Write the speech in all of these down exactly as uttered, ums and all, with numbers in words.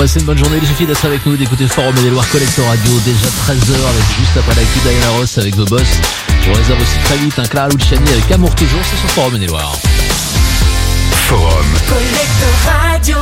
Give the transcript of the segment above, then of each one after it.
Passez une bonne journée, il suffit d'être avec nous, d'écouter Forum et des Loire Collector Radio, déjà treize heures, avec juste après l'actu Diana Ross avec The Boss. Je vous réserve aussi très vite un Clara Luciani avec Amour Toujours, c'est sur Forum et des Loire. Forum Collector Radio.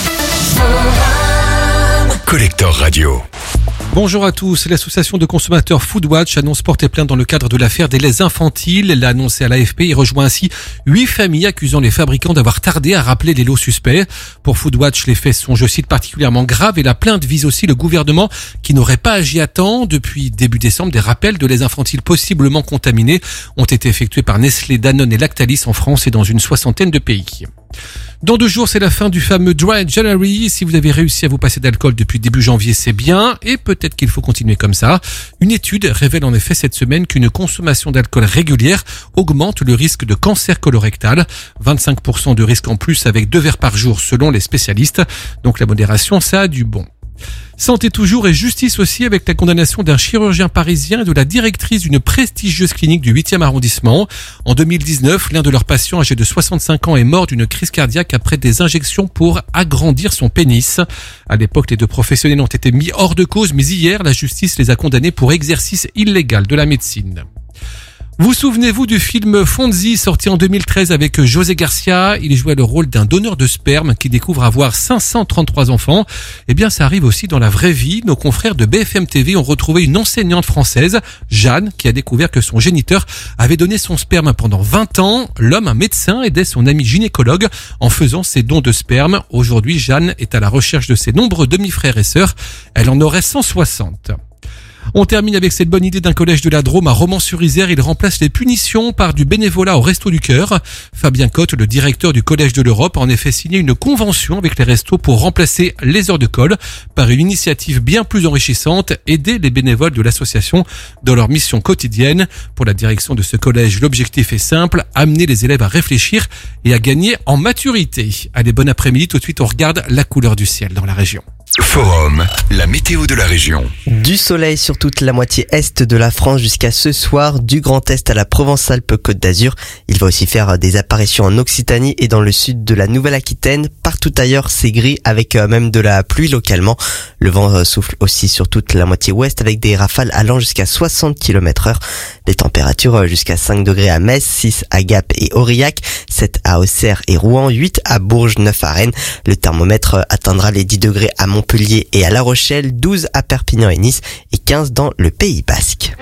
Forum Collector Radio. Bonjour à tous. L'association de consommateurs Foodwatch annonce porter plainte dans le cadre de l'affaire des laits infantiles. Elle l'a annoncé à l'A F P et rejoint ainsi huit familles accusant les fabricants d'avoir tardé à rappeler les lots suspects. Pour Foodwatch, les faits sont, je cite, particulièrement graves et la plainte vise aussi le gouvernement qui n'aurait pas agi à temps. Depuis début décembre, des rappels de laits infantiles possiblement contaminés ont été effectués par Nestlé, Danone et Lactalis en France et dans une soixantaine de pays. Dans deux jours, c'est la fin du fameux Dry January. Si vous avez réussi à vous passer d'alcool depuis début janvier, c'est bien. Et peut-être qu'il faut continuer comme ça. Une étude révèle en effet cette semaine qu'une consommation d'alcool régulière augmente le risque de cancer colorectal. vingt-cinq pour cent de risque en plus avec deux verres par jour selon les spécialistes. Donc la modération, ça a du bon. Santé toujours et justice aussi avec la condamnation d'un chirurgien parisien et de la directrice d'une prestigieuse clinique du huitième arrondissement. En deux mille dix-neuf, l'un de leurs patients âgé de soixante-cinq ans est mort d'une crise cardiaque après des injections pour agrandir son pénis. À l'époque, les deux professionnels ont été mis hors de cause, mais hier, la justice les a condamnés pour exercice illégal de la médecine. Vous souvenez-vous du film Fonzie sorti en deux mille treize avec José Garcia? Il jouait le rôle d'un donneur de sperme qui découvre avoir cinq cent trente-trois enfants. Eh bien, ça arrive aussi dans la vraie vie. Nos confrères de B F M T V ont retrouvé une enseignante française, Jeanne, qui a découvert que son géniteur avait donné son sperme pendant vingt ans. L'homme, un médecin, aidait son ami gynécologue en faisant ses dons de sperme. Aujourd'hui, Jeanne est à la recherche de ses nombreux demi-frères et sœurs. Elle en aurait cent soixante. On termine avec cette bonne idée d'un collège de la Drôme à Romans-sur-Isère. Il remplace les punitions par du bénévolat au Resto du Cœur. Fabien Cotte, le directeur du Collège de l'Europe, a en effet signé une convention avec les restos pour remplacer les heures de colle par une initiative bien plus enrichissante, aider les bénévoles de l'association dans leur mission quotidienne. Pour la direction de ce collège, l'objectif est simple, amener les élèves à réfléchir et à gagner en maturité. Allez, bon après-midi, tout de suite on regarde la couleur du ciel dans la région. Forum, la météo de la région. Du soleil sur toute la moitié est de la France jusqu'à ce soir, du Grand Est à la Provence-Alpes-Côte d'Azur. Il va aussi faire des apparitions en Occitanie et dans le sud de la Nouvelle-Aquitaine. Partout ailleurs, c'est gris avec même de la pluie localement. Le vent souffle aussi sur toute la moitié ouest avec des rafales allant jusqu'à soixante kilomètres heure. Les températures jusqu'à cinq degrés à Metz, six à Gap et Aurillac, sept à Auxerre et Rouen, huit à Bourges, neuf à Rennes. Le thermomètre atteindra les dix degrés à Montpellier et à La Rochelle, douze à Perpignan et Nice et quinze dans le Pays Basque.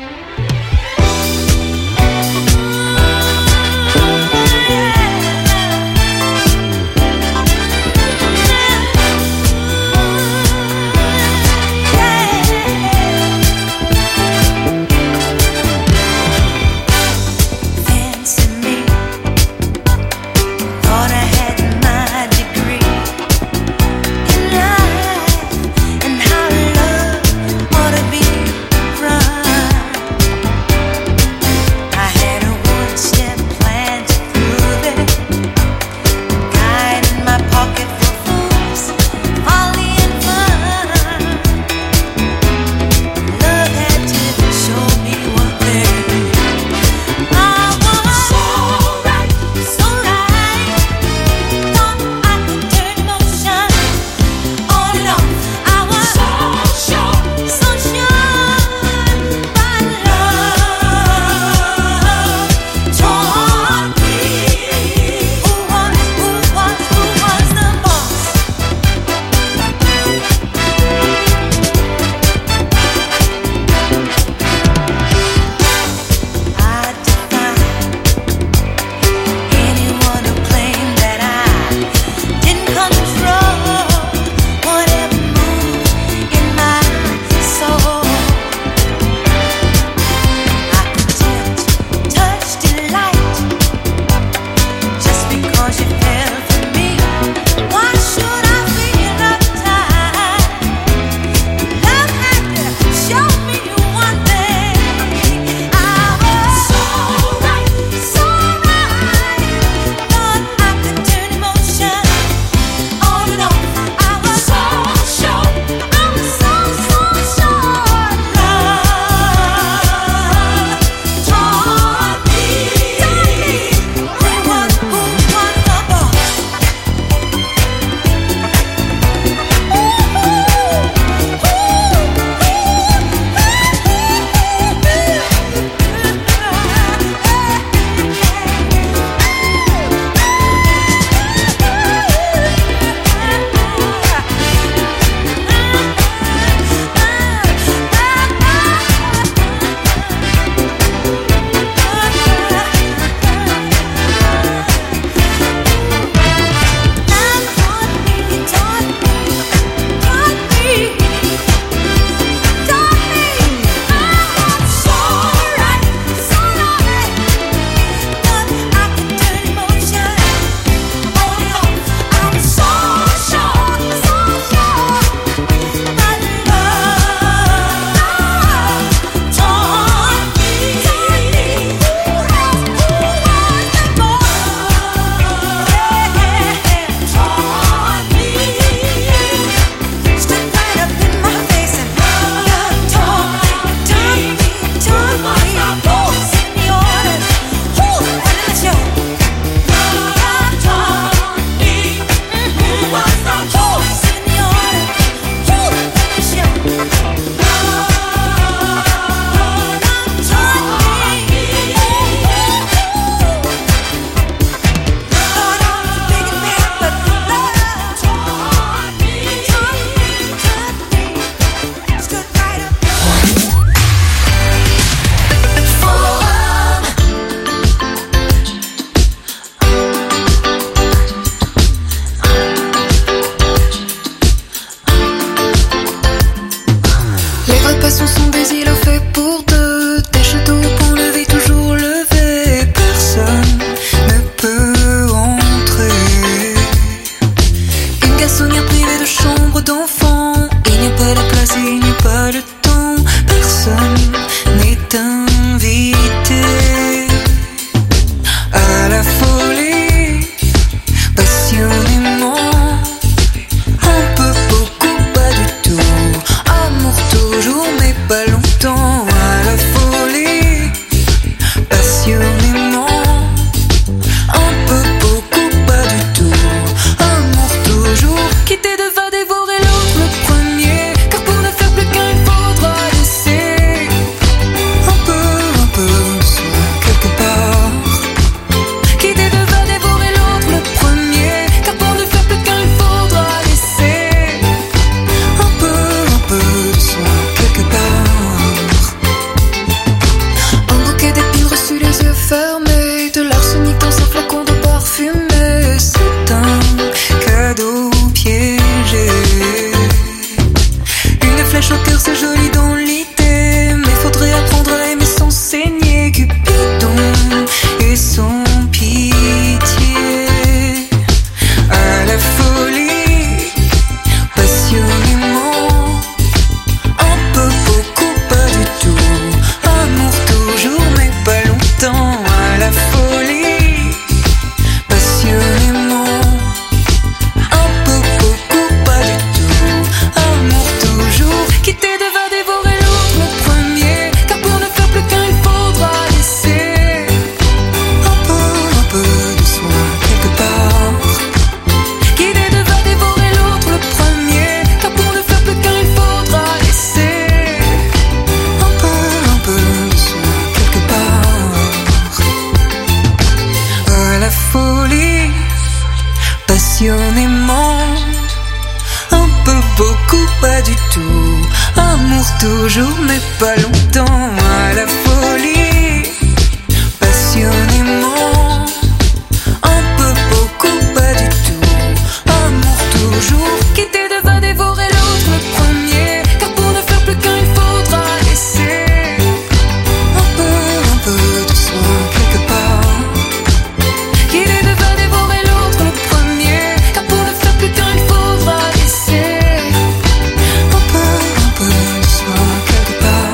pour toujours mais pas longtemps. À la folie, passionnément, un peu, beaucoup, pas du tout. Amour toujours, quitter devant dévorer l'autre le premier. Car pour ne faire plus qu'un il faudra laisser un peu, un peu de soi quelque part. Quitter devant dévorer l'autre le premier. Car pour ne faire plus qu'un il faudra laisser un peu, un peu de soi quelque part.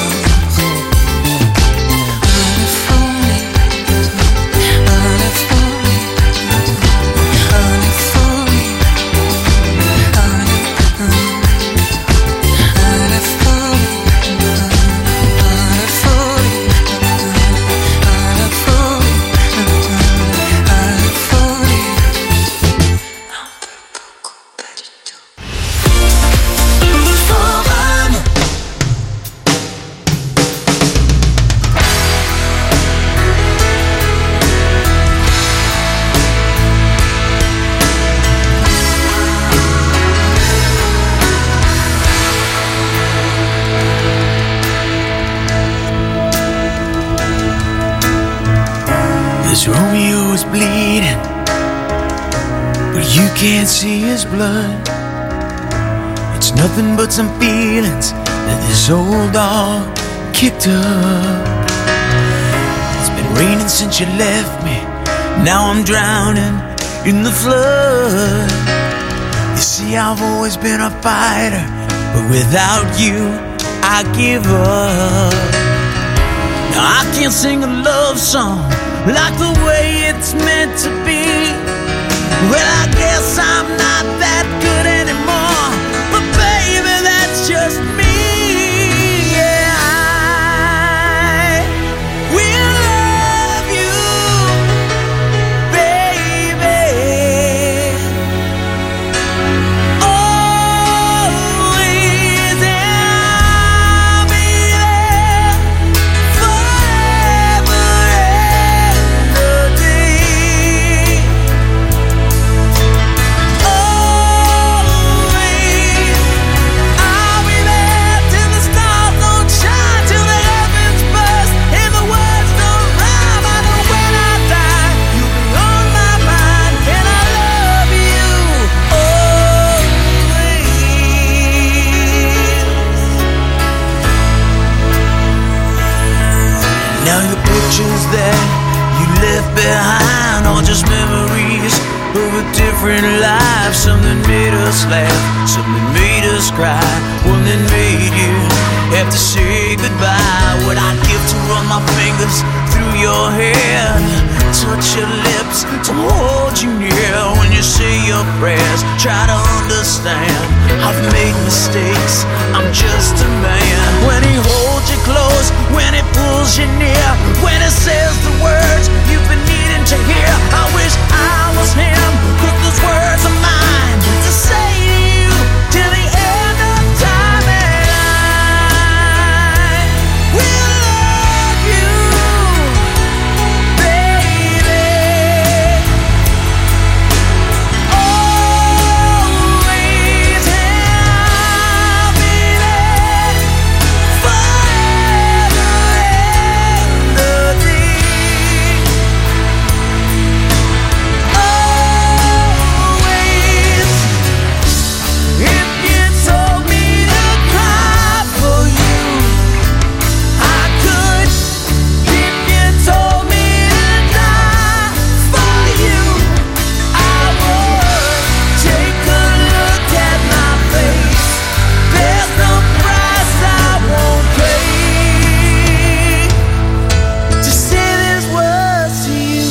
This Romeo is bleeding, but you can't see his blood. It's nothing but some feelings that this old dog kicked up. It's been raining since you left me, now I'm drowning in the flood. You see, I've always been a fighter, but without you, I give up. Now I can't sing a love song like the way it's meant to be. Well, I guess I'm not that good anymore, but baby, that's just me. Yeah, I will love you, baby, always, and I'll be there forever. Now your pictures that you left behind are just memories of a different life. Something made us laugh, something made us cry, one that made you have to say goodbye. What I'd give to run my fingers through your hair, touch your lips, to hold you near when you say your prayers. Try to understand, I've made mistakes, I'm just a man. When he holds you close, when he pulls you near, when he says the words you've been needing to hear, I wish I was him, 'cause those words are mine to say to you till the end of time. And I will love you, baby, always, and I'll be there forever and a day. Always, if you told me to cry for you, I could. If you told me to die for you, I would. Take a look at my face, there's no price I won't pay to say these words to you.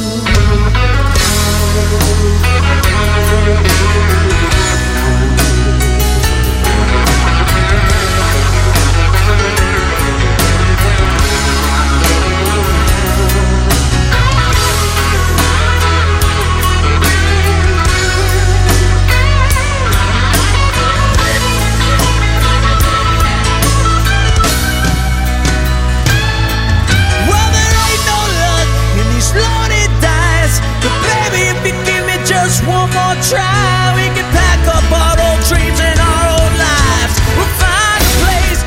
Well, there ain't no luck in these loaded dice, but baby, if you give me just one more try, we can pack up our old dreams and our old lives. We'll find a place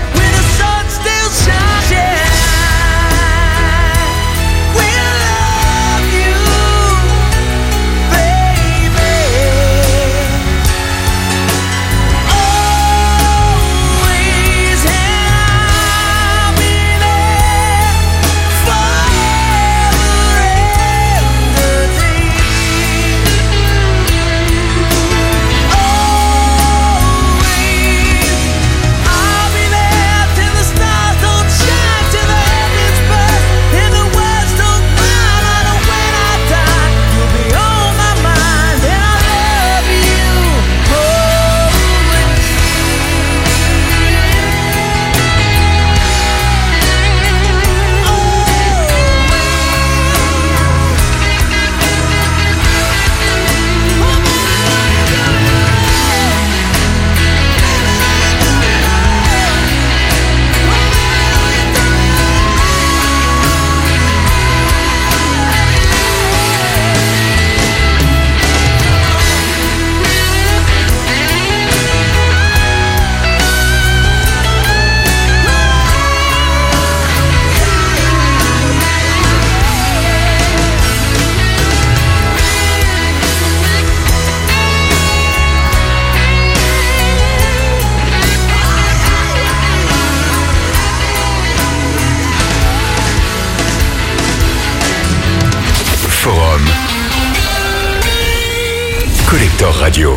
Collector Radio.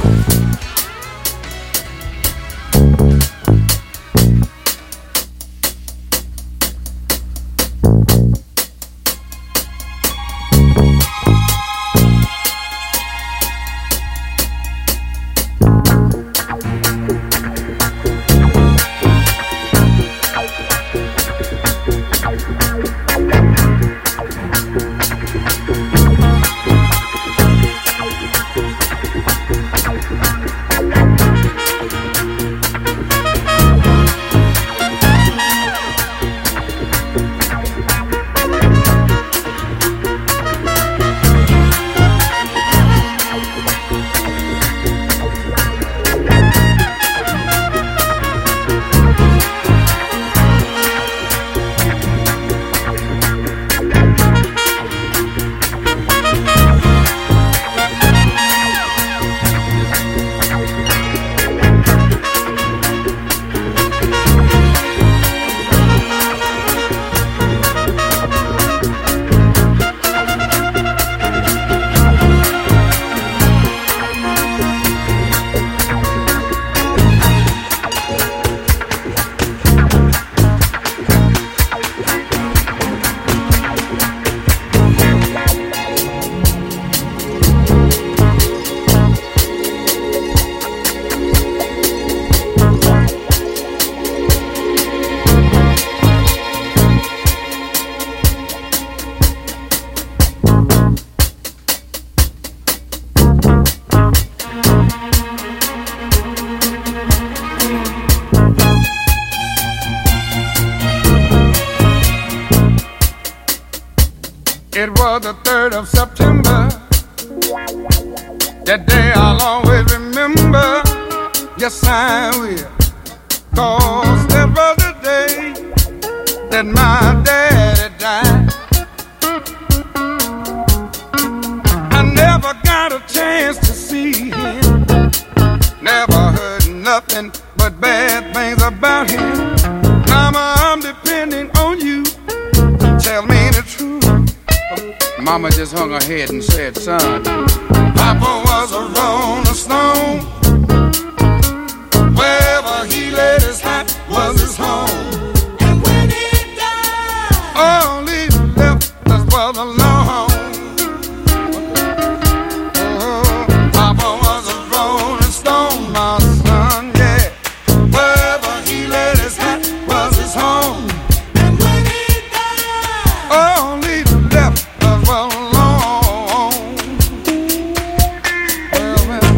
It was the third of September. That day I'll always remember. Yes, I will. Cause that was the day that my daddy died. I never got a chance to see him. Never heard nothing but bad things about him. Mama, I'm depending on you. Tell me the truth. Mama just hung her head and said, son, Papa was a rolling stone. Wherever he laid his hat was his home. And when he died, all he left us was alone. Oh, Papa was a rolling stone, my son, yeah. Wherever he laid his hat was his home. And when he died, all he left well alone. Well, well.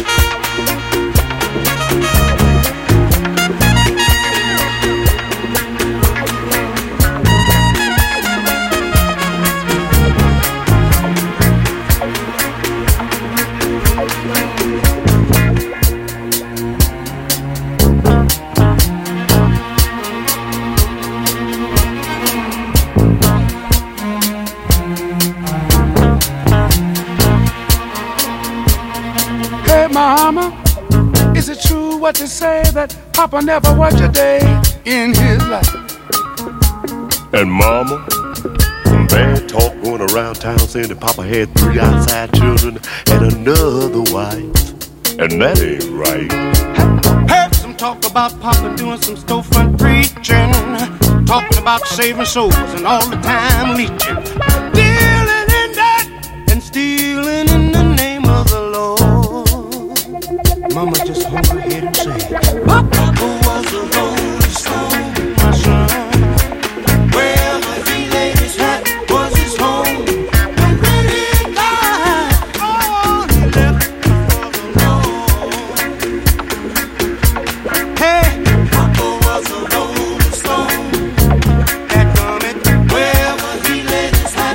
Mama, is it true what they say that Papa never worked a day in his life? And Mama, some bad talk going around town saying that Papa had three outside children and another wife. And that ain't right. Heard some talk about Papa doing some storefront preaching, talking about saving souls and all the time leeching, dealing in that and stealing in the name of the Lord. Mama just hung her head and said, Papa was a rolling stone, my son. Wherever he laid his hat was his home. And when he died, all he left was alone. Hey, Papa was a rolling stone. That coming, wherever he laid his hat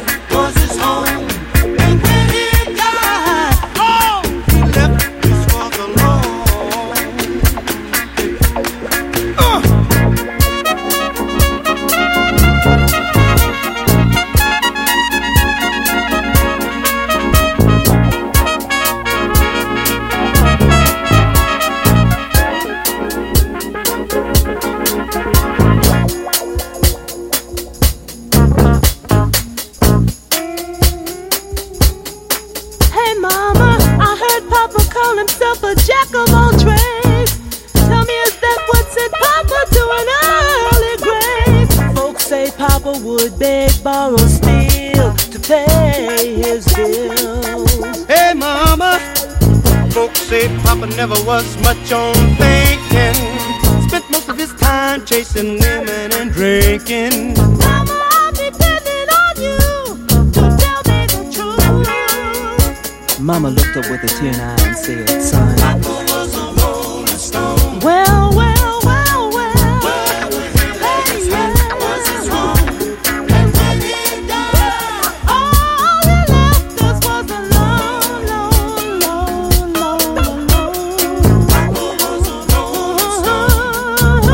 call himself a jack of all trades. Tell me, is that what sent Papa to an early grave? Folks say Papa would beg, borrow, steal to pay his bills. Hey, Mama, folks say Papa never was much on thinking. Spent most of his time chasing women and drinking. Mama, I'm depending on you to tell me the truth. Mama looked up with a tear in her eye and said, son, Papa was a rolling stone. Well, well, well, well. Well, hey, yeah. Was his home. And when he died, all he left us was a lone, lone, lone, lone, lone. Papa was a rolling stone.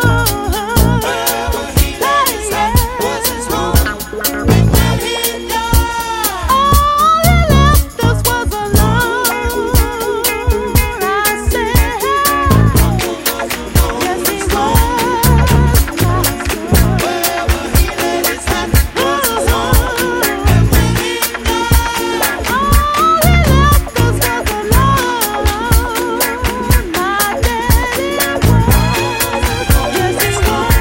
Well, he died, was his home. And when he died, all he left us was a lone. I said, yes, he was. Wherever he laid his hat was his home. And when he died, all he left us was a lone. My daddy was. Yes, he was.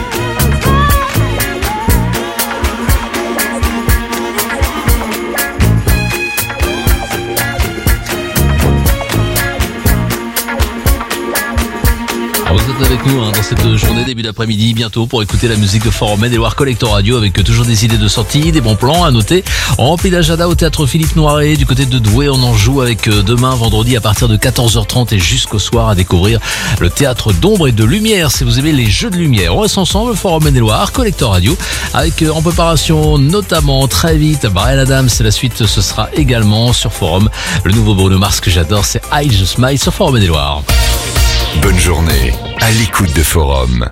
Alors vous êtes avec nous hein, dans cette journée début d'après-midi bientôt pour écouter la musique de Forum Maine-et-Loire Collector Radio avec euh, toujours des idées de sortie, des bons plans à noter. En rempli d'agenda au théâtre Philippe Noiret du côté de Douai, on en joue avec euh, demain vendredi à partir de quatorze heures trente et jusqu'au soir à découvrir le théâtre d'ombre et de lumière si vous aimez les jeux de lumière. On reste ensemble, Forum Maine-et-Loire Collector Radio avec euh, en préparation notamment très vite Bryan Adams, c'est la suite, ce sera également sur Forum. Le nouveau Bruno Mars que j'adore, c'est I Just Smile sur Forum Maine-et-Loire. Bonne journée à l'écoute de Forum.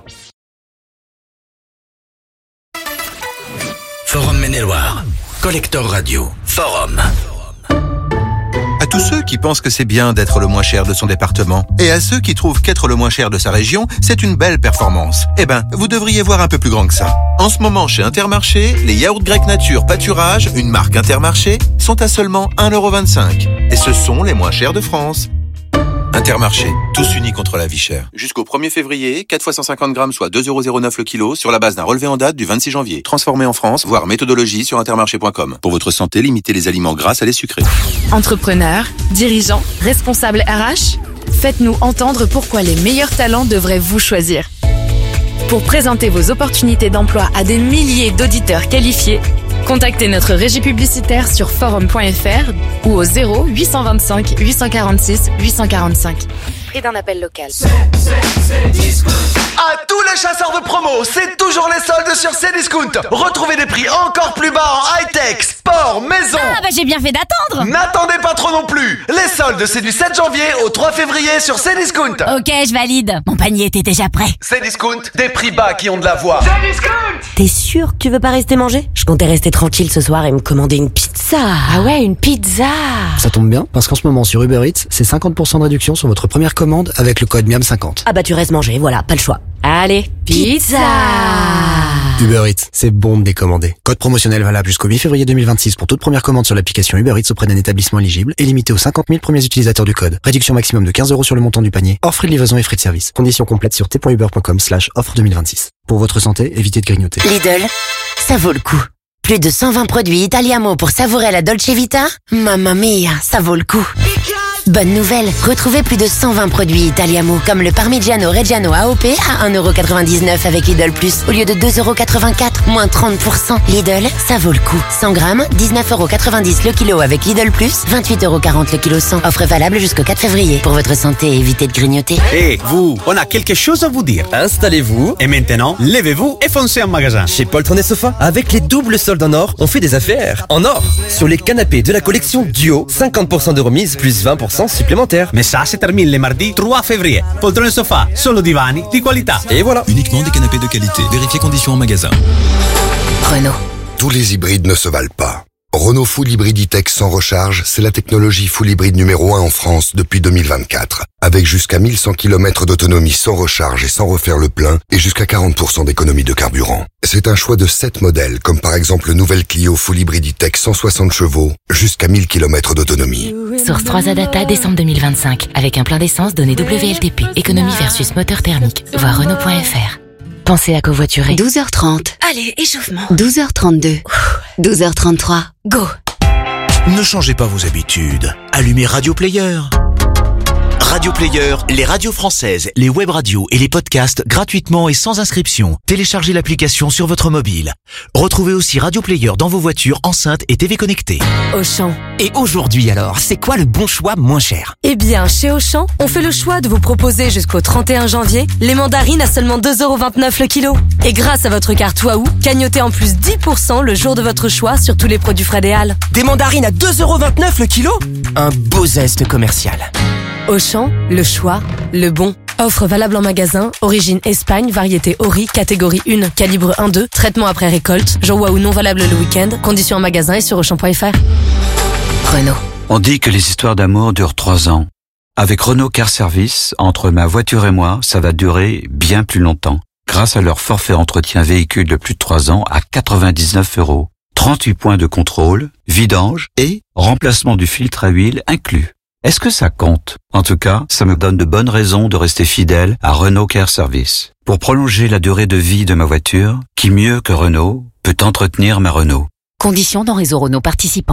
Forum Maine-et-Loire, Collector Radio, Forum. À tous ceux qui pensent que c'est bien d'être le moins cher de son département, et à ceux qui trouvent qu'être le moins cher de sa région, c'est une belle performance, eh ben, vous devriez voir un peu plus grand que ça. En ce moment, chez Intermarché, les yaourts grecs nature pâturage, une marque Intermarché, sont à seulement un euro vingt-cinq. Et ce sont les moins chers de France. Intermarché, tous unis contre la vie chère. Jusqu'au premier février, quatre fois cent cinquante grammes, soit deux euros zéro neuf le kilo, sur la base d'un relevé en date du vingt-six janvier. Transformé en France, voire méthodologie sur intermarché point com. Pour votre santé, limitez les aliments gras à les sucrés. Entrepreneurs, dirigeants, responsables R H, faites-nous entendre pourquoi les meilleurs talents devraient vous choisir. Pour présenter vos opportunités d'emploi à des milliers d'auditeurs qualifiés, contactez notre régie publicitaire sur forum point f r ou au zéro huit cent vingt-cinq huit cent quarante-six huit cent quarante-cinq. Prix d'un appel local. À tous les chasseurs de promo, c'est toujours les soldes sur Cdiscount. Retrouvez des prix encore plus bas en high-tech, sport, maison. Ah bah j'ai bien fait d'attendre. N'attendez pas trop non plus. Les soldes, c'est du sept janvier au trois février sur Cdiscount. Ok, je valide. Mon panier était déjà prêt. Cdiscount, des prix bas qui ont de la voix. Cdiscount. T'es sûr que tu veux pas rester manger? Je comptais rester tranquille ce soir et me commander une pizza. Ah ouais, une pizza. Ça tombe bien, parce qu'en ce moment sur Uber Eats, c'est cinquante pour cent de réduction sur votre première commande avec le code miam cinquante. Ah bah tu restes manger, voilà, pas le choix. Allez, pizza. Uber Eats, c'est bon de décommander. Code promotionnel valable jusqu'au huit février deux mille vingt-six pour toute première commande sur l'application Uber Eats auprès d'un établissement éligible et limité aux cinquante mille premiers utilisateurs du code. Réduction maximum de quinze euros sur le montant du panier, hors frais de livraison et frais de service. Conditions complètes sur t point uber point com slash offre deux mille vingt-six. Pour votre santé, évitez de grignoter. Lidl, ça vaut le coup. Plus de cent vingt produits Italiamo pour savourer la Dolce Vita. Mamma mia, ça vaut le coup. Bonne nouvelle, retrouvez plus de cent vingt produits Italiamo comme le Parmigiano Reggiano A O P à un euro quatre-vingt-dix-neuf avec Lidl Plus au lieu de deux euros quatre-vingt-quatre, moins trente pour cent. Lidl, ça vaut le coup. cent grammes, dix-neuf euros quatre-vingt-dix le kilo avec Lidl Plus, vingt-huit euros quarante le kilo cent. Offre valable jusqu'au quatre février. Pour votre santé, évitez de grignoter. Hé, hey, vous, on a quelque chose à vous dire. Installez-vous et maintenant, levez-vous et foncez en magasin. Chez Poltron et Sofa, avec les doubles soldes en or, on fait des affaires en or. Sur les canapés de la collection Duo, cinquante pour cent de remise plus vingt pour cent supplémentaire. Mais ça, se termine le mardi trois février. Poltron et Sofa, solo divani di qualità. Et voilà. Uniquement des canapés de qualité. Vérifiez conditions en magasin. Renault. Tous les hybrides ne se valent pas. Renault Full Hybrid E-Tech sans recharge, c'est la technologie full hybride numéro un en France depuis deux mille vingt-quatre. Avec jusqu'à mille cent kilomètres d'autonomie sans recharge et sans refaire le plein, et jusqu'à quarante pour cent d'économie de carburant. C'est un choix de sept modèles, comme par exemple le nouvel Clio Full Hybrid E-Tech cent soixante chevaux, jusqu'à mille kilomètres d'autonomie. Source trois A Data, décembre deux mille vingt-cinq. Avec un plein d'essence donné W L T P. Économie versus moteur thermique. Voir Renault point F R. Pensez à covoiturer. douze heures trente. Allez, échauffement. douze heures trente-deux. douze heures trente-trois. Go. Ne changez pas vos habitudes. Allumez Radio Player. Radio Player, les radios françaises, les web radios et les podcasts gratuitement et sans inscription. Téléchargez l'application sur votre mobile. Retrouvez aussi Radio Player dans vos voitures, enceintes et T V connectées. Auchan. Et aujourd'hui alors, c'est quoi le bon choix moins cher? Eh bien, chez Auchan, on fait le choix de vous proposer jusqu'au trente et un janvier les mandarines à seulement deux euros vingt-neuf le kilo. Et grâce à votre carte Waouh, cagnotez en plus dix pour cent le jour de votre choix sur tous les produits Fred et Hall. Des mandarines à deux euros vingt-neuf le kilo? Un beau zeste commercial. Auchan, le choix, le bon. Offre valable en magasin, origine Espagne, variété Ori, catégorie un, calibre un deux, traitement après récolte, jour Waouh non valable le week-end, conditions en magasin et sur auchan point F R. Renault. On dit que les histoires d'amour durent trois ans. Avec Renault Car Service, entre ma voiture et moi, ça va durer bien plus longtemps. Grâce à leur forfait entretien véhicule de plus de trois ans à quatre-vingt-dix-neuf euros. trente-huit points de contrôle, vidange et remplacement du filtre à huile inclus. Est-ce que ça compte? En tout cas, ça me donne de bonnes raisons de rester fidèle à Renault Car Service. Pour prolonger la durée de vie de ma voiture, qui mieux que Renault peut entretenir ma Renault? Conditions dans réseau Renault participant.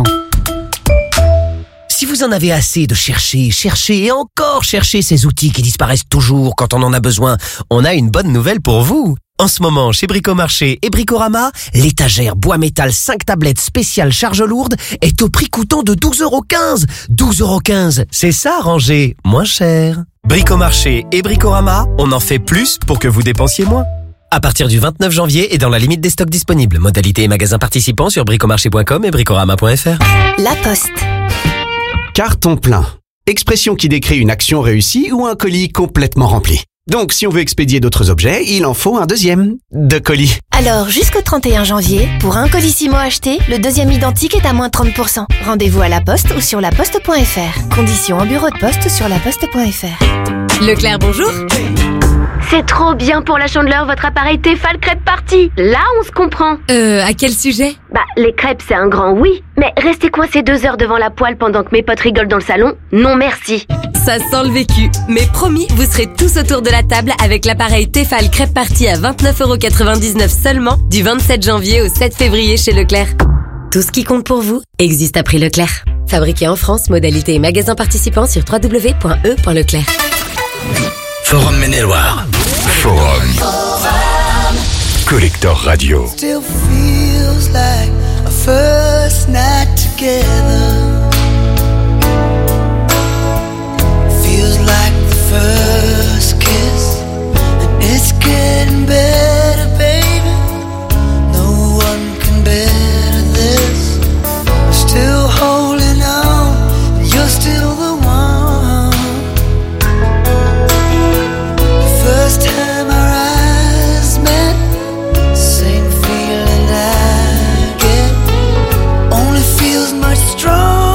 Si vous en avez assez de chercher, chercher et encore chercher ces outils qui disparaissent toujours quand on en a besoin, on a une bonne nouvelle pour vous. En ce moment, chez Bricomarché et Bricorama, l'étagère bois métal cinq tablettes spéciales charge lourde est au prix coûtant de douze euros quinze. douze euros quinze, c'est ça ranger moins cher. Bricomarché et Bricorama, on en fait plus pour que vous dépensiez moins. À partir du vingt-neuf janvier et dans la limite des stocks disponibles. Modalité et magasins participants sur bricomarché point com et bricorama point F R. La Poste. Carton plein. Expression qui décrit une action réussie ou un colis complètement rempli. Donc, si on veut expédier d'autres objets, il en faut un deuxième de colis. Alors, jusqu'au trente et un janvier, pour un colissimo acheté, le deuxième identique est à moins trente pour cent. Rendez-vous à la Poste ou sur laposte point F R. Conditions en bureau de poste sur laposte point F R. Leclerc, bonjour. C'est trop bien pour la Chandeleur, votre appareil Tefal Crêpe Party. Là, on se comprend. Euh, à quel sujet? Bah, les crêpes, c'est un grand oui. Mais rester coincé deux heures devant la poêle pendant que mes potes rigolent dans le salon, non merci. Ça sent le vécu. Mais promis, vous serez tous autour de la table avec l'appareil Tefal Crêpe Party à vingt-neuf euros quatre-vingt-dix-neuf seulement du vingt-sept janvier au sept février chez Leclerc. Tout ce qui compte pour vous existe à prix Leclerc. Fabriqué en France, modalité et magasin participants sur w w w point e point leclerc. Forum Maine-et-Loire. Forum. Collector Radio. Still feels like a first night together. Feels like the first kiss. And it's getting better, baby. No one can better this. I'm still holding on. And you're still the one. The first time our eyes met, same feeling I get, only feels much stronger.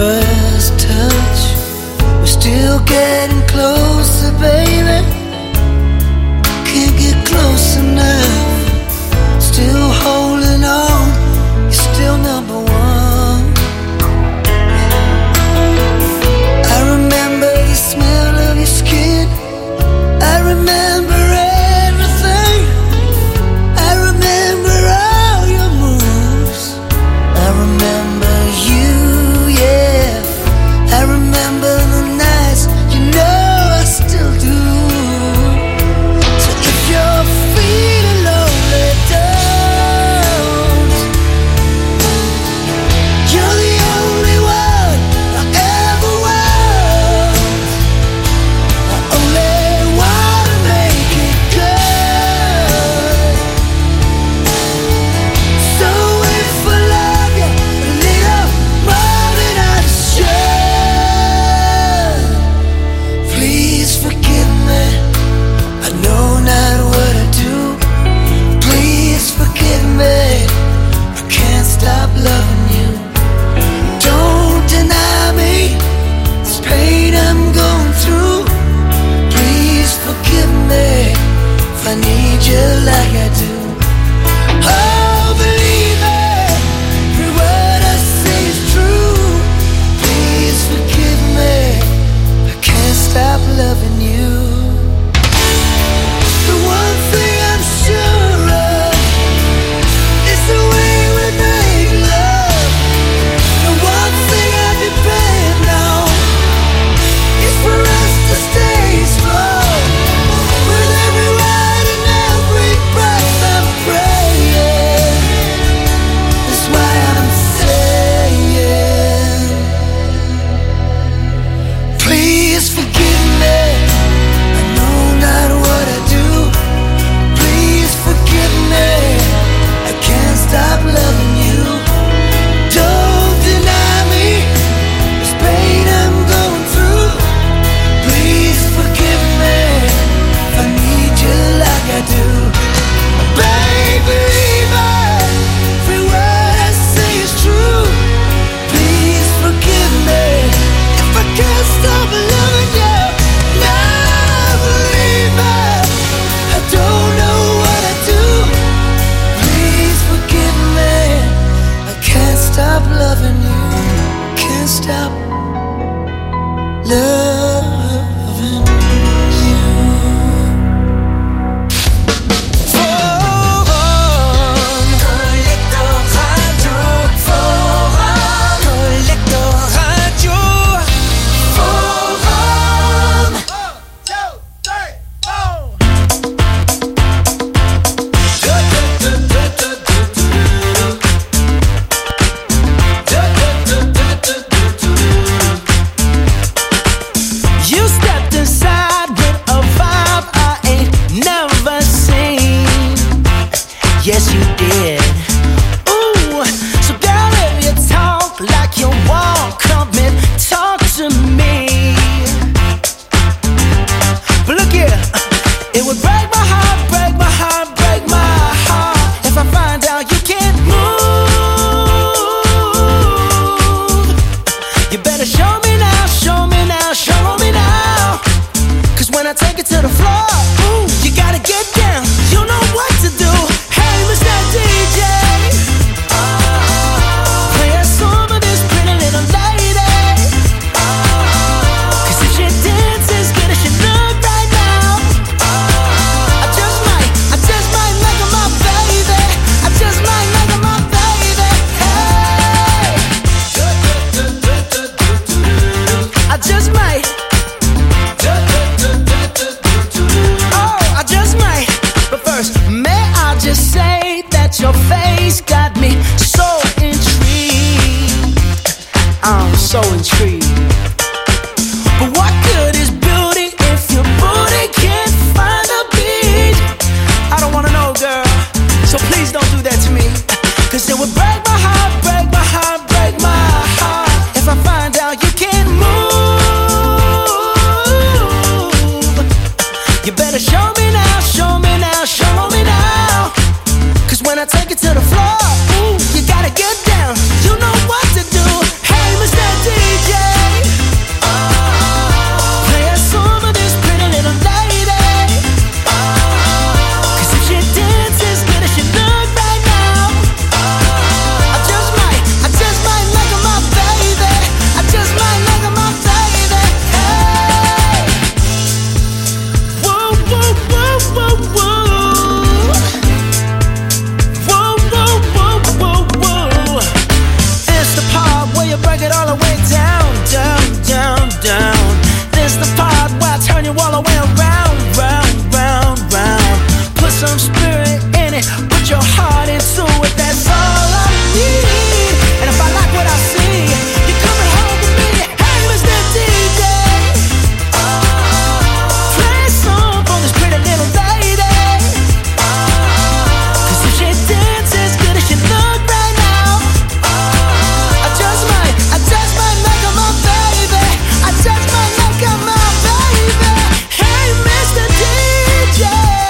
first touch. We're still getting closer, baby. Can't get close enough. Still holding on. You're still number one. I remember the smell of your skin. I remember everything. I remember all your moves. I remember you, yeah. I remember the nights, you know I still do. So if you're feeling lonely, don't. You're the only one I ever want. I only wanna make it good. So if I love you a little more than I should, please forgive me. I know not what I do. Please forgive me. I can't stop loving you. Don't deny me this pain I'm going through. Please forgive me if I need you like I do. Oh, believe me, every word I say is true. Please forgive me, I can't stop loving you. The one thing I'm sure of is the way we make love. The one thing I depend on is for us to stay strong. With every word and every breath I'm praying. That's why I'm saying, please forgive me. I know not what I do. Please forgive me. I can't stop loving you. Don't deny me this pain I'm going through. Please forgive me if I need you like I do. Baby, every word I say is true. Please forgive me if I can't stop loving you. Now believe me, I don't know what I do. Please forgive me, I can't stop loving you. Can't stop loving you. Forum Collector Radio. Forum Collector Radio. Forum. You stepped inside with a vibe I ain't never seen. Yes, you did. Ooh, so girl, if you talk like you walk, come and talk to me. But look here, it would break my heart, break my heart, break my heart if I find out you can't move. You better show me now, show me now, show me now. Cause when I take it to the floor, ooh, you gotta get down. You know what to do. Hey, Mister D J, play a song for this pretty little lady. Cause if she dances good as she look right now, I just might, I just might make her my baby. I just might make her my baby. Hey, I just might. Oh, I just might. But first, may I just say that your face got me so intrigued. I'm so intrigued. But what good is beauty if your booty can't find a beat? I don't wanna know, girl. So please don't do that to me. Cause it would break my heart, break my heart, break my heart if I find out you can't move. You better show me now, show me now, show me now. Cause when I take it to the floor, ooh, you gotta get down. You know what to do. Hey, Mister D J. way down, down, down, down. This the part where I turn you all the way around, round, round, round. Put some spirit in it, put your heart into it. That's all I need. And if I like what I see, you're coming home with me. Hey, Mister D J, play a song for this pretty little lady. Cause if she dances as good as she look right now, I just might, I just might make her my baby. I just might make her my baby. Hey, Mister D J,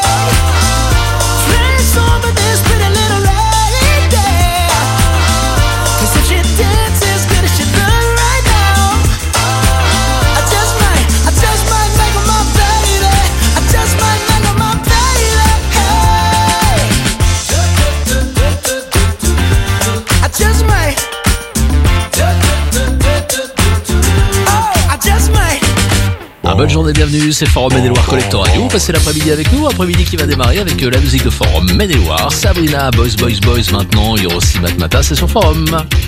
play a song for this pretty little lady. Cause if she dances as good as she look right now, I just might, I just might make her my baby. I just might make her my baby. Hey, I just might. Oh, I just might. Un bonne journée, bienvenue, c'est Forum Maine-et-Loire Collector Radio. Passez l'après-midi avec nous, après-midi qui va démarrer avec euh, la musique de Forum Maine-et-Loire. Sabrina, Boys, Boys, Boys maintenant, il y aura aussi Matmata, c'est sur Forum.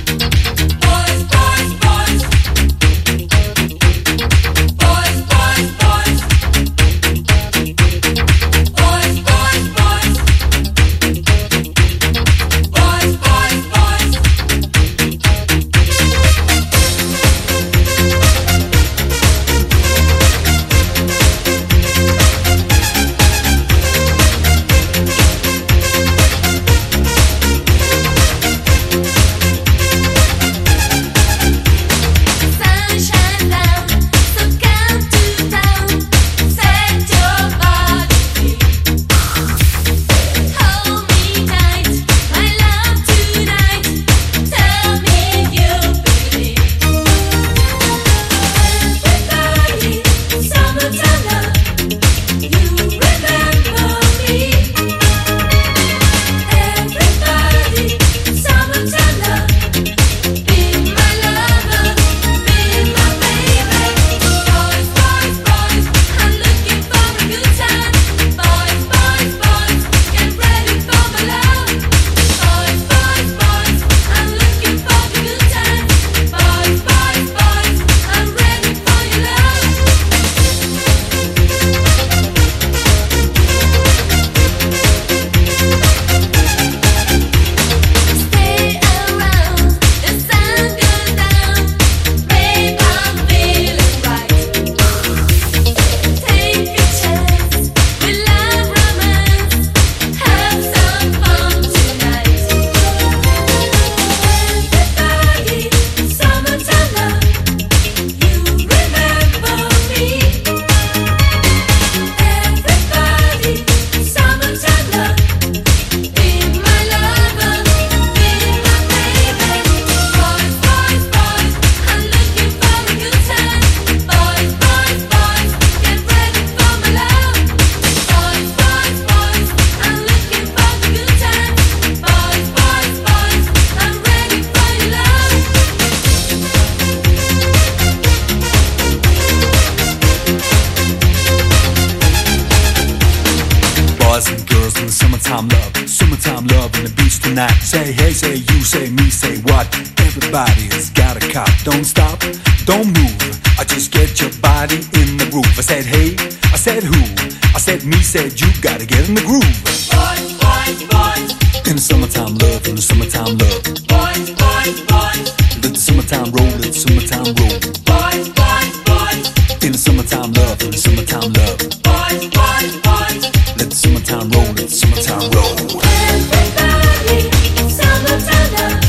Boys and girls in the summertime love, summertime love on the beach tonight. Say hey, say you, say me, say what? Everybody's got a cop. Don't stop, don't move. I just get your body in the groove. I said hey, I said who? I said me, said you. Gotta get in the groove. Boys, boys, boys. In the summertime love, in the summertime love. Boys, boys, boys. Let the summertime roll, let the summertime roll. Boys, boys, boys. In the summertime love, in the summertime love. Boys, boys, boys. Let the summertime roll, let the summertime roll. Everybody, summertime love.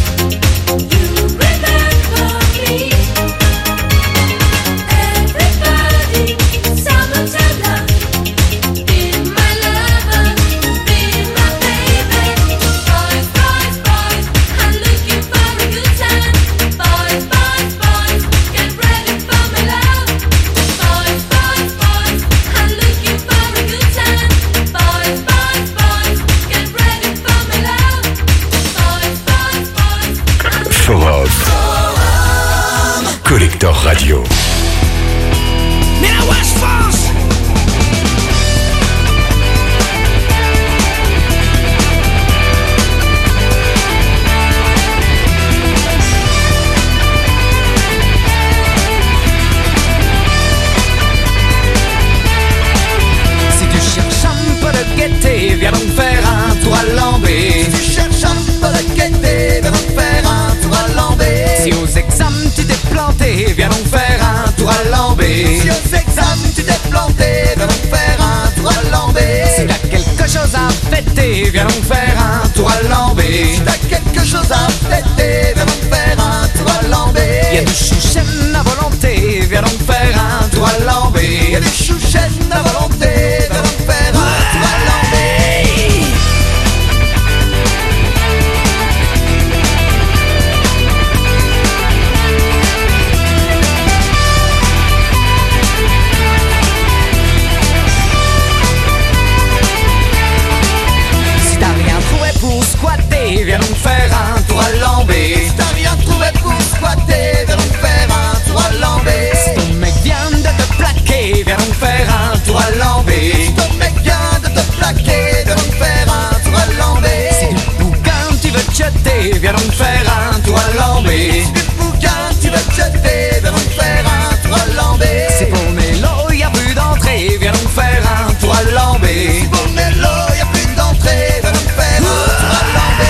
You remember me. Everybody, summertime love. Be my lover, be my baby. Boys, boys, boys, I'm looking for a good time. Boys, boys, boys, get ready for my love. Boys, boys, boys, I'm looking for a good time. Boys, boys, boys, get ready for my love. Boys, boys, boys. Forum Collector Radio. Mais la West France. fêter, viens donc faire un tour à Lambé. Si aux examens tu t'es planté, viens donc faire un tour à Lambé. Si t'as quelque chose à fêter, viens donc faire un tour à Lambé. Si t'as quelque chose à fêter, viens donc faire un tour à Lambé. Y'a du chouchen à volonté, viens donc faire un tour à Lambé. Y'a du chouchen à volonté, viens donc faire un tour à Lambé. Viens donc faire un tour à Lambé. Si t'as rien trouvé pour squatter, viens donc faire un tour à Lambé. Si ton mec vient de te plaquer, viens donc faire un tour à Lambé. Si ton mec vient de te plaquer, viens donc faire un tour à Lambé. Si du bouquin tu veux te jeter, viens donc faire un tour à Lambé. Si du bouquin tu veux te jeter, viens donc faire un tour à Lambé. Si pour Mélo y'a plus d'entrée, viens donc faire un tour à Lambé. Si pour Mélo y'a plus d'entrée, viens donc faire un tour à Lambé.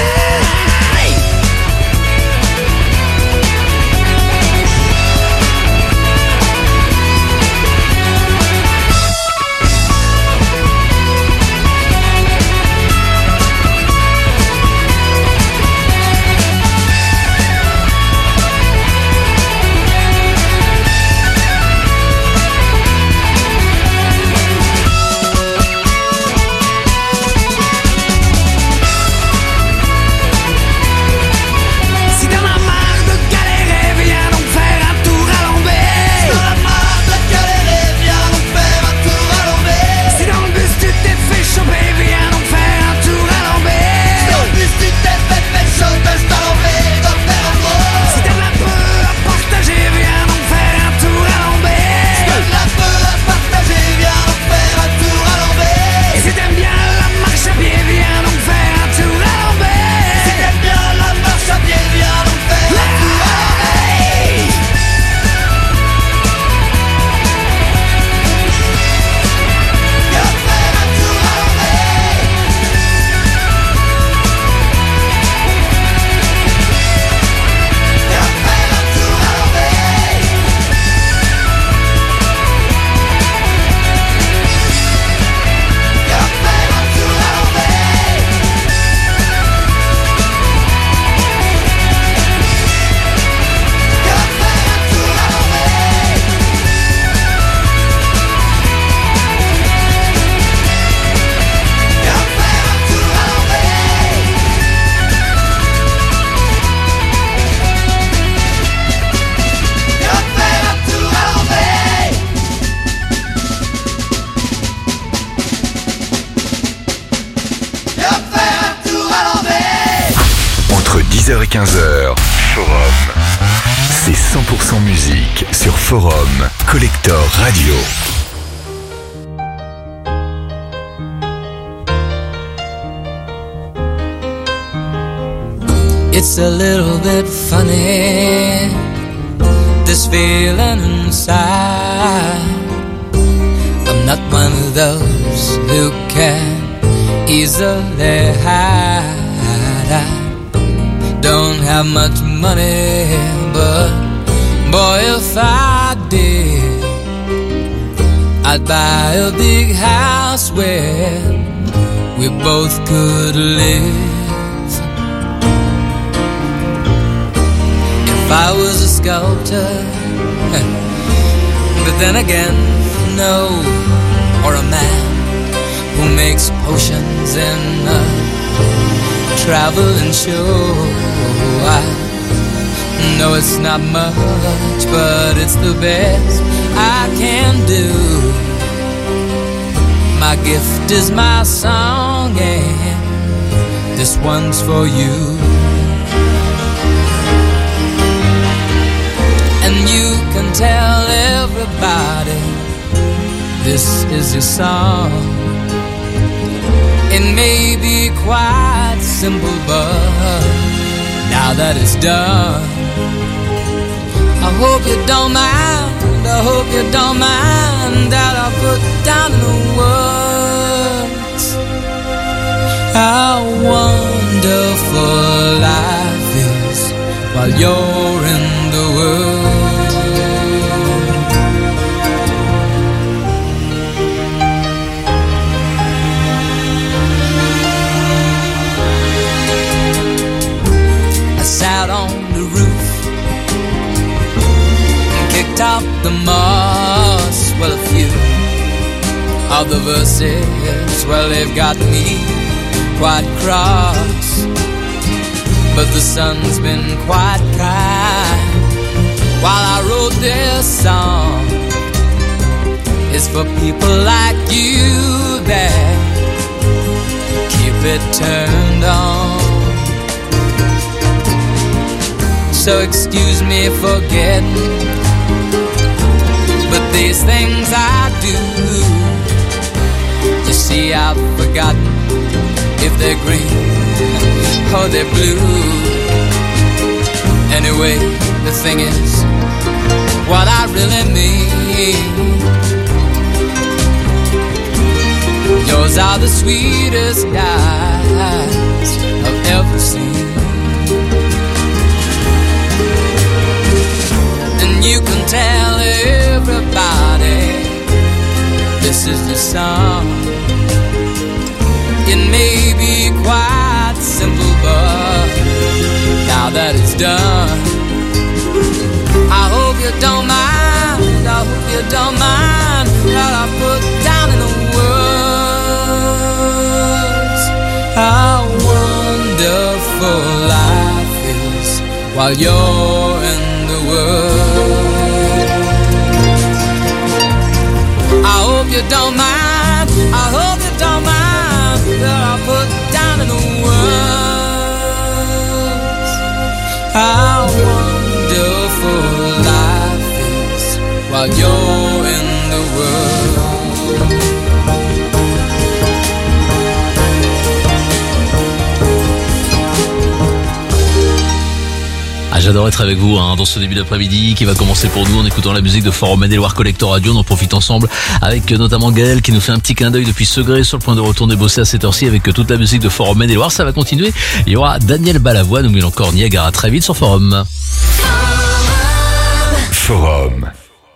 dix heures et quinze heures, Forum. C'est cent pour cent musique sur Forum Collector Radio. It's a little bit funny, this feeling inside. I'm not one of those who can easily hide. I don't have much money, but boy, if I did, I'd buy a big house where we both could live. If I was a sculptor, but then again, no, or a man who makes potions in a traveling show. I know it's not much, but it's the best I can do. My gift is my song, and this one's for you. And you can tell everybody this is your song. It may be quite simple, but now that it's done, I hope you don't mind, I hope you don't mind that I put down in the words how wonderful life is while you're in the world. atop the moss. Well, a few of the verses, well, they've got me quite cross. But the sun's been quite kind while I wrote this song. It's for people like you that keep it turned on. So excuse me for getting, but these things I do, you see I've forgotten if they're green or they're blue. Anyway, the thing is, what I really mean, yours are the sweetest eyes I've ever seen. And you can tell everybody this is the song. It may be quite simple, but now that it's done, I hope you don't mind, I hope you don't mind that I put down in the words how wonderful life is while you're in the world. I hope you don't mind, I hope you don't mind that I put down in the words how wonderful life is while you're in the world. Ah, j'adore être avec vous hein, dans ce début d'après-midi qui va commencer pour nous en écoutant la musique de Forum Maine-et-Loire Collector Radio. On en profite ensemble avec notamment Gaël qui nous fait un petit clin d'œil depuis Segré sur le point de retourner bosser à cette heure-ci avec toute la musique de Forum Maine-et-Loire. Ça va continuer. Il y aura Daniel Balavoine ou bien encore Niagara très vite sur Forum. Forum.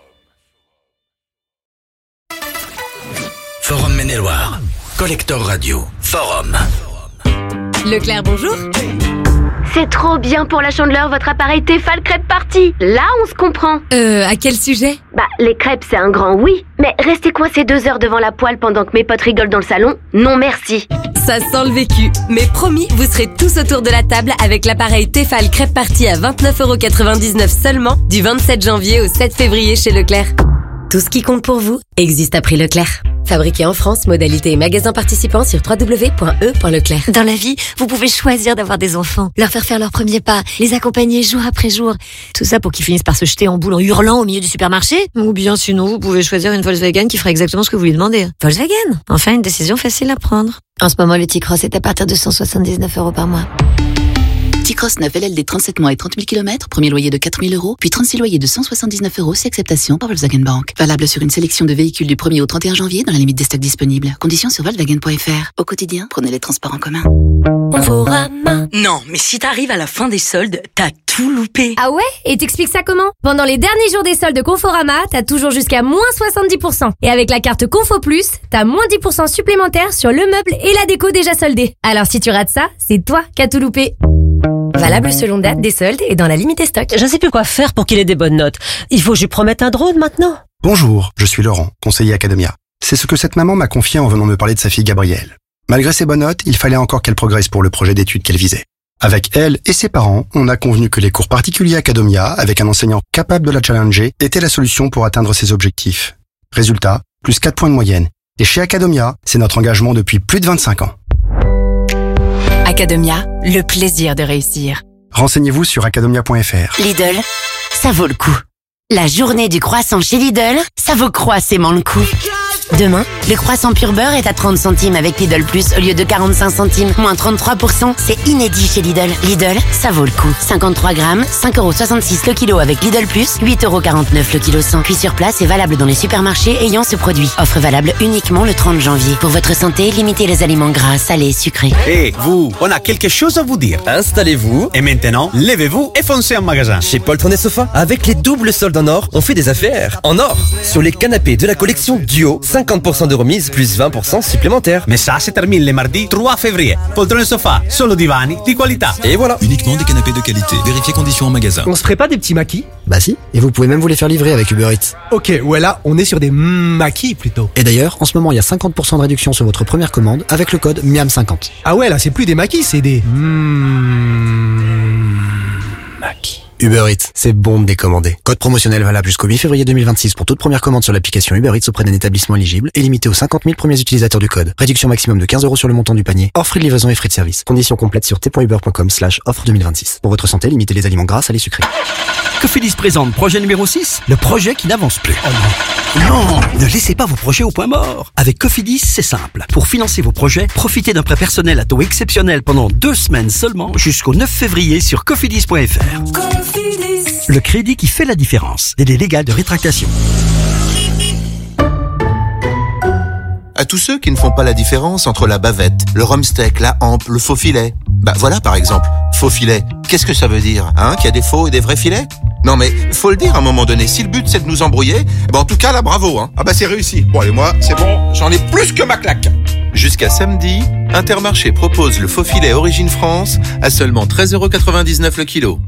Forum Maine-et-Loire Collector Radio. Forum. Leclerc, bonjour. C'est trop bien pour la Chandeleur, votre appareil Tefal crêpe party. Là, on se comprend. Euh, à quel sujet? Bah, les crêpes, c'est un grand oui. Mais rester coincé deux heures devant la poêle pendant que mes potes rigolent dans le salon, non merci. Ça sent le vécu. Mais promis, vous serez tous autour de la table avec l'appareil Tefal crêpe party à vingt-neuf euros quatre-vingt-dix-neuf seulement du vingt-sept janvier au sept février chez Leclerc. Tout ce qui compte pour vous existe à prix Leclerc. Fabriqué en France, modalité et magasin participant sur w w w point e point leclerc. Dans la vie, vous pouvez choisir d'avoir des enfants, leur faire faire leurs premiers pas, les accompagner jour après jour. Tout ça pour qu'ils finissent par se jeter en boule en hurlant au milieu du supermarché. Ou bien sinon, vous pouvez choisir une Volkswagen qui fera exactement ce que vous lui demandez. Volkswagen, enfin une décision facile à prendre. En ce moment, le T-Cross est à partir de cent soixante-dix-neuf euros par mois. T-Cross neuf L L D trente-sept mois et trente mille kilomètres, premier loyer de quatre mille euros, puis trente-six loyers de cent soixante-dix-neuf euros, c'est acceptation par Volkswagen Bank. Valable sur une sélection de véhicules du premier au trente et un janvier dans la limite des stocks disponibles. Conditions sur Volkswagen point f r. Au quotidien, prenez les transports en commun. Conforama. Non, mais si t'arrives à la fin des soldes, t'as tout loupé. Ah ouais? Et t'expliques ça comment? Pendant les derniers jours des soldes de Conforama, t'as toujours jusqu'à moins soixante-dix pour cent. Et avec la carte Confo Plus, t'as moins dix pour cent supplémentaires sur le meuble et la déco déjà soldés. Alors si tu rates ça, c'est toi qui as tout loupé. Valable selon date des soldes et dans la limite des stocks. Je sais plus quoi faire pour qu'il ait des bonnes notes. Il faut que je lui promette un drone maintenant. Bonjour, je suis Laurent, conseiller Academia. C'est ce que cette maman m'a confié en venant me parler de sa fille Gabrielle. Malgré ses bonnes notes, il fallait encore qu'elle progresse pour le projet d'études qu'elle visait. Avec elle et ses parents, on a convenu que les cours particuliers Academia, avec un enseignant capable de la challenger, étaient la solution pour atteindre ses objectifs. Résultat, plus quatre points de moyenne. Et chez Academia, c'est notre engagement depuis plus de vingt-cinq ans. Academia, le plaisir de réussir. Renseignez-vous sur academia point f r. Lidl, ça vaut le coup. La journée du croissant chez Lidl, ça vaut croissément le coup. Demain, le croissant pur beurre est à trente centimes avec Lidl Plus au lieu de quarante-cinq centimes, moins trente-trois pour cent. C'est inédit chez Lidl. Lidl, ça vaut le coup. cinquante-trois grammes, cinq euros soixante-six le kilo avec Lidl Plus, huit euros quarante-neuf le kilo cent. Cuit sur place et valable dans les supermarchés ayant ce produit. Offre valable uniquement le trente janvier. Pour votre santé, limitez les aliments gras, salés, sucrés. Hé, hey, vous, on a quelque chose à vous dire. Installez-vous. Et maintenant, levez-vous et foncez en magasin. Chez Poltron et Sofa, avec les doubles soldes en or, on fait des affaires. En or, sur les canapés de la collection Duo, cinquante pour cent de remise plus vingt pour cent supplémentaires. Mais ça se termine le mardi trois février. Poltrone sofa, solo divani di qualità. Et voilà. Uniquement des canapés de qualité. Vérifiez conditions en magasin. On se ferait pas des petits maquis? Bah si, et vous pouvez même vous les faire livrer avec Uber Eats. Ok, ouais là, on est sur des maquis plutôt. Et d'ailleurs, en ce moment, il y a cinquante pour cent de réduction sur votre première commande avec le code miam cinquante. Ah ouais, là c'est plus des maquis, c'est des maquis. Uber Eats, c'est bon de décommander. Code promotionnel valable jusqu'au huit février deux mille vingt-six pour toute première commande sur l'application Uber Eats auprès d'un établissement éligible et limité aux cinquante mille premiers utilisateurs du code. Réduction maximum de quinze euros sur le montant du panier, hors frais de livraison et frais de service. Conditions complètes sur t point uber point com slash offre deux mille vingt-six. Pour votre santé, limitez les aliments gras, salés, sucrés. Cofidis présente projet numéro six, le projet qui n'avance plus. Oh non. Non, ne laissez pas vos projets au point mort. Avec Cofidis, c'est simple. Pour financer vos projets, profitez d'un prêt personnel à taux exceptionnel pendant deux semaines seulement jusqu'au neuf février sur cofidis point f r. Cofidis. Le crédit qui fait la différence. Délai légal de rétractation. À tous ceux qui ne font pas la différence entre la bavette, le rhum steak, la hampe, le faux filet. Bah voilà par exemple, faux filet. Qu'est-ce que ça veut dire, hein, qu'il y a des faux et des vrais filets? Non mais, faut le dire à un moment donné, si le but c'est de nous embrouiller, bah en tout cas là bravo, hein. Ah bah c'est réussi. Bon allez moi, c'est bon, j'en ai plus que ma claque. Jusqu'à samedi, Intermarché propose le faux filet Origine France à seulement treize euros quatre-vingt-dix-neuf le kilo.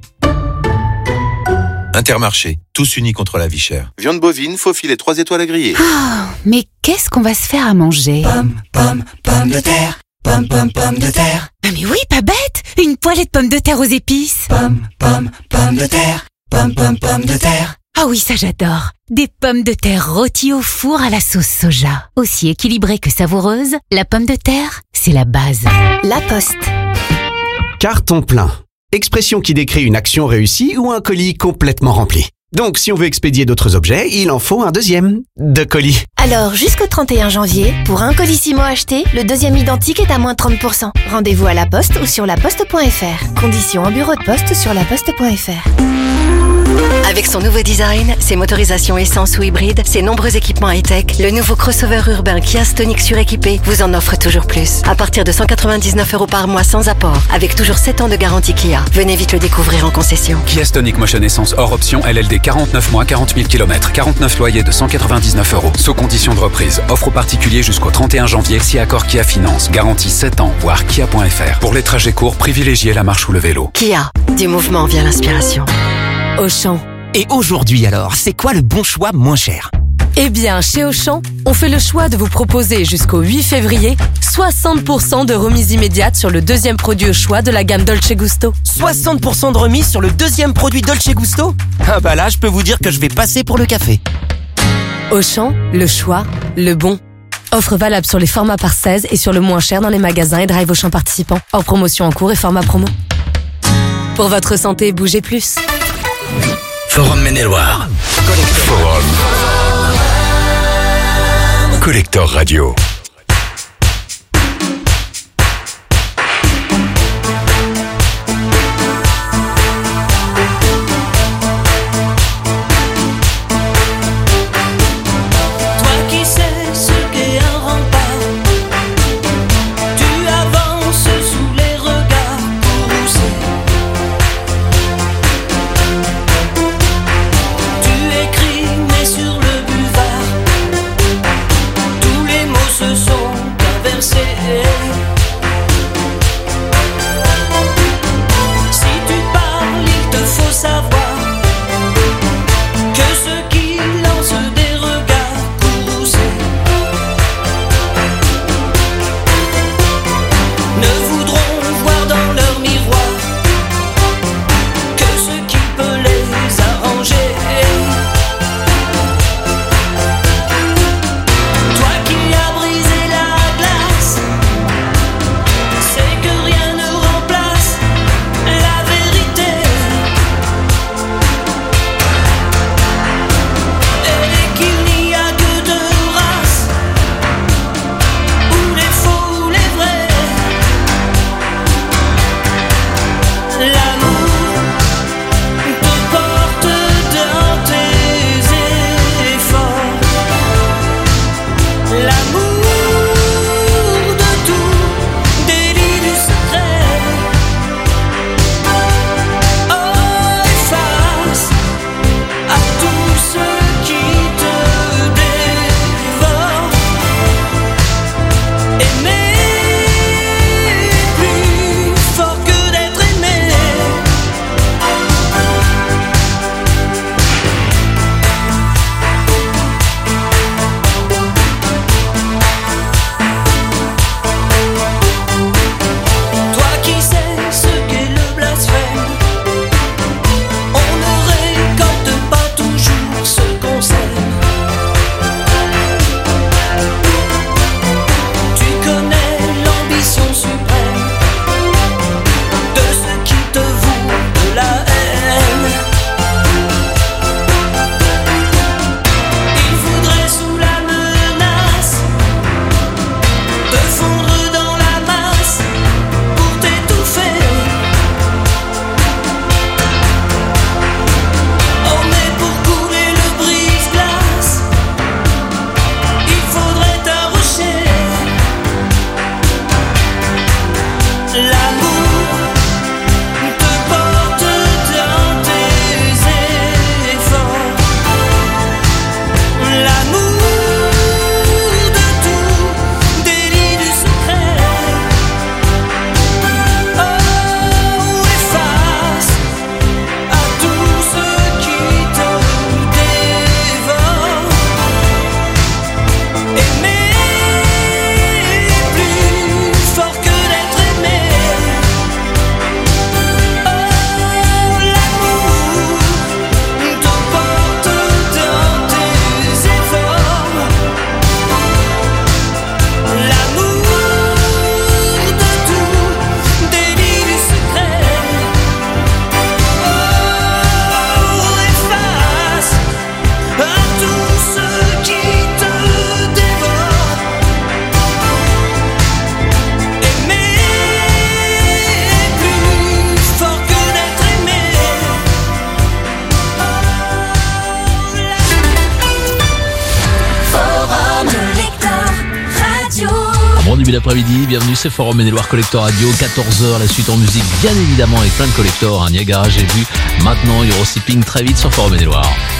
Intermarché, tous unis contre la vie chère. Viande bovine, faux filet trois étoiles à griller. Oh, mais qu'est-ce qu'on va se faire à manger? Pomme, pomme, pomme de terre. Pomme, pomme, pomme de terre. Ah mais oui, pas bête. Une poêlée de pommes de terre aux épices. Pomme, pomme, pomme de terre. Pomme, pomme, pomme de terre. Ah oui, ça j'adore. Des pommes de terre rôties au four à la sauce soja. Aussi équilibrée que savoureuse, la pomme de terre, c'est la base. La Poste. Carton plein. Expression qui décrit une action réussie ou un colis complètement rempli. Donc, si on veut expédier d'autres objets, il en faut un deuxième de colis. Alors, jusqu'au trente et un janvier, pour un Colissimo acheté, le deuxième identique est à moins trente pour cent. Rendez-vous à la Poste ou sur la poste point f r. Conditions en bureau de poste sur la poste point f r. Avec son nouveau design, ses motorisations essence ou hybride, ses nombreux équipements high-tech, le nouveau crossover urbain Kia Stonic suréquipé vous en offre toujours plus. À partir de cent quatre-vingt-dix-neuf euros par mois sans apport, avec toujours sept ans de garantie Kia. Venez vite le découvrir en concession. Kia Stonic Motion Essence hors option L L D quarante-neuf mois, quarante mille kilomètres, quarante-neuf loyers de cent quatre-vingt-dix-neuf euros. Sous condition de reprise. Offre aux particuliers jusqu'au trente et un janvier si accord Kia Finance. Garantie sept ans, voire kia point f r. Pour les trajets courts, privilégiez la marche ou le vélo. Kia, du mouvement vient l'inspiration. Auchan. Et aujourd'hui alors, c'est quoi le bon choix moins cher? Eh bien, chez Auchan, on fait le choix de vous proposer jusqu'au huit février soixante pour cent de remise immédiate sur le deuxième produit au choix de la gamme Dolce Gusto. soixante pour cent de remise sur le deuxième produit Dolce Gusto? Ah bah là, je peux vous dire que je vais passer pour le café. Auchan, le choix, le bon. Offre valable sur les formats par seize et sur le moins cher dans les magasins et drive Auchan participants. Hors promotion en cours et format promo. Pour votre santé, bougez plus. Forum Maine-et-Loire. Forum. Collector Radio. Ce début d'après-midi, bienvenue, c'est Forum Maine-et-Loire Collector Radio, quatorze heures, la suite en musique, bien évidemment, avec plein de collectors, hein, Niagara, j'ai vu, maintenant, il y aura aussi Pink très vite sur Forum Maine-et-Loire.